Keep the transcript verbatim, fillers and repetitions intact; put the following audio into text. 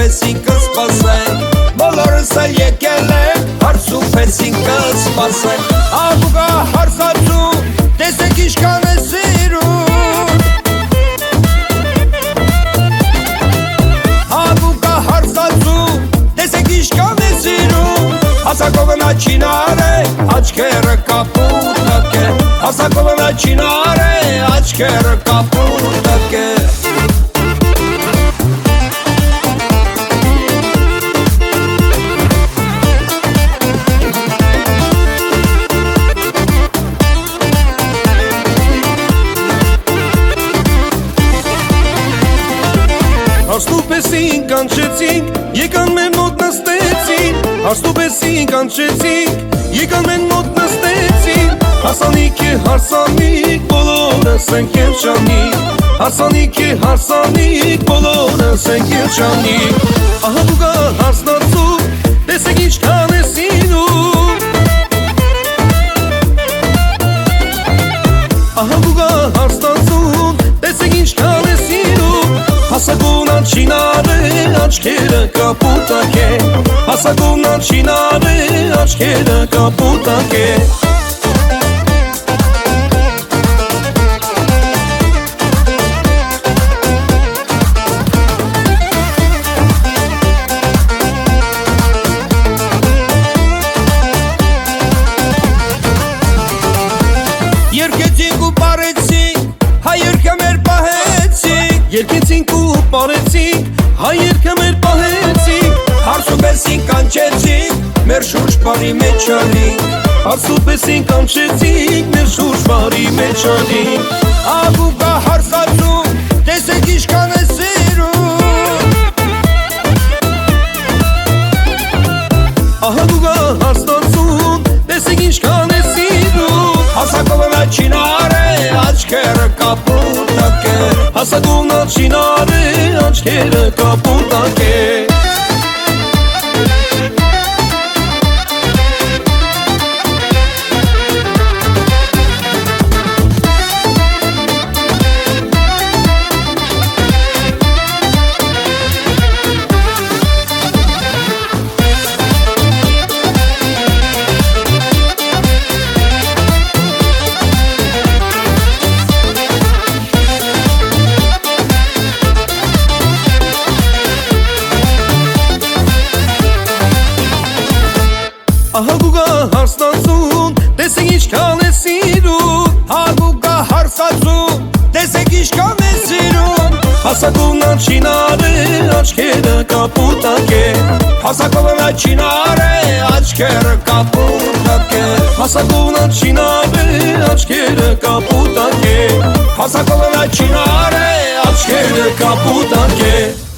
պես ինքը սպասեն, բոլորս էլ եկել են հարց ու պես ինքը սպասեն։ Աղուկա հարցածում, տեսեք իշքան է սիրում, աղուկա հարցածում, տեսեք իշքան է սիրում, հասակովնա չինար է, աչքերը կապուտակ է, հասակովնա չինար է, աչքերը կապուտակ է։ Աստուպեսին կանչեցինք, եկան մեր մոտ նստեցին, Աստուպեսին կանչեցինք, եկան մեր մոտ նստեցին, Հարսանիք է հարսանիք, բոլորս ենք երջանիկ, Հարսանիք է հարսանիք, բոլորս ենք երջանիկ, Ահա դու գա հարսնացու, տեսեք ինչքան է սիրում, Ահա դու գա հարսնացու, տեսեք ինչքան է սիրում, Հասակունա չինար է, աչքերը կապուտակ է, Հասակունա չինար է, աչքերը կապուտակ է։ Երկեցինք ու պարեցինք, հայ երկը մեր պահեցինք, Երկեցինք ու պարեցինք, հայ երկը մեր պահեցինք, Հարսուպեսին կանչեցինք, մեր շուրջ բարի մեջ անինք, Հարսուպեսին կանչեցինք, մեր շուրջ բարի մեջ անինք, Աղուկա հարցածում, տեսեք իշքան է սիրում, Ահա դու գա հարսնացում, տեսեք ինչքան է սիրում, Հասակովնա չինար է, աչքերը կապուտակ է, Հասակունա չինար է, աչքերը կապուտակ է։ Ահա դու գա հարսնացում, տեսեք ինչքան է սիրում, Աղուկա հարցածում, տեսեք իշքան է սիրում, Հասակունա չինար է, աչքերը կապուտակ է, Հասակովնա չինար է, աչքերը կապուտակ է, Հասակունա չինար է, աչքերը կապուտակ է, Հասակովնա չինար է, Աչքերը կապուտակ է։